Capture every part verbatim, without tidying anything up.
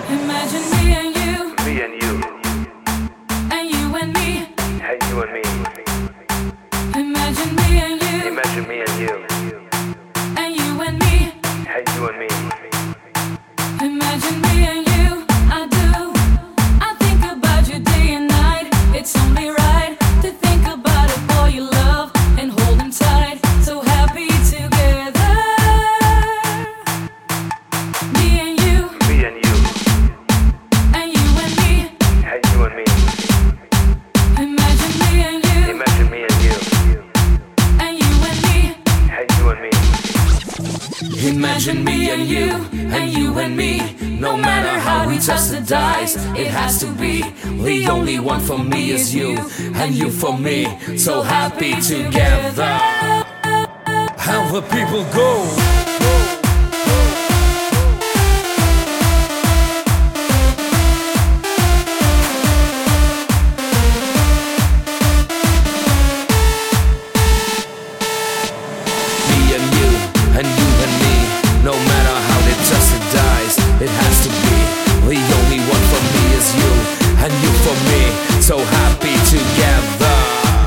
Imagine me and you, Me and you, and you and me. and you and me. Imagine me and you, Imagine me and you, and you and me. and you and me. Imagine me and you, I do. I think about you day and night. It's only right to think about a boy you love and hold him tight. So happy together. Me and you, Me and you, and you and me. and you and me. Imagine me and you, Imagine me and you, and you and me. and you and me. Imagine me and you, and you and me. No matter how we toss the dice, it has to be. The only one for me is you, and you for me. So happy together. How the people go. Me and you, and you and me. No matter how they toss the dice, it has to be. The only one for me is you, and you for me. So happy together.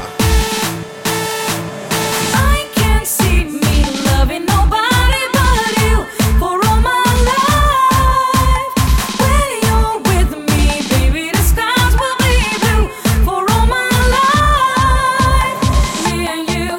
I can't see me loving nobody but you for all my life. When you're with me, baby, the skies will be blue for all my life. Me and you,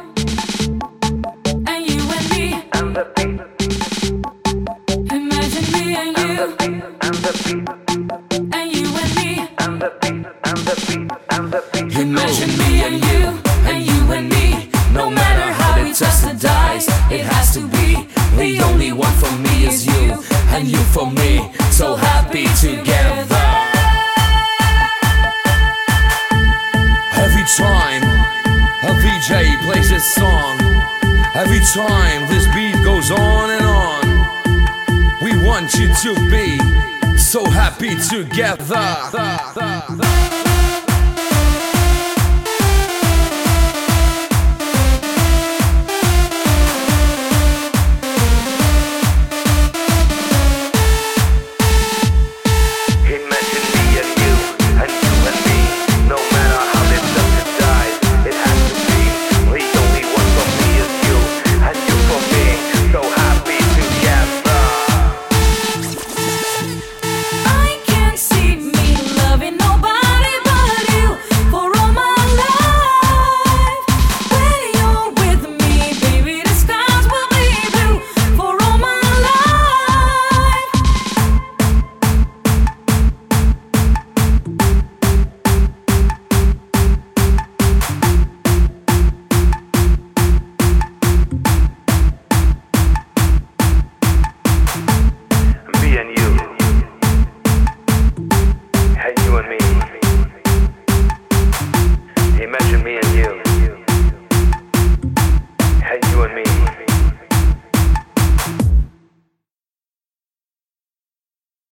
and you and me. And the beat, Imagine me and and the you, beat, and the beat, and you and me. and the beat, and the beat, and the beat. Imagine me and you, and you and me. No matter how we toss the dice, it has to be. The only one for me is you, and you for me. So happy together. Every time a V J plays this song, every time this beat goes on and on, we want you to be so happy together.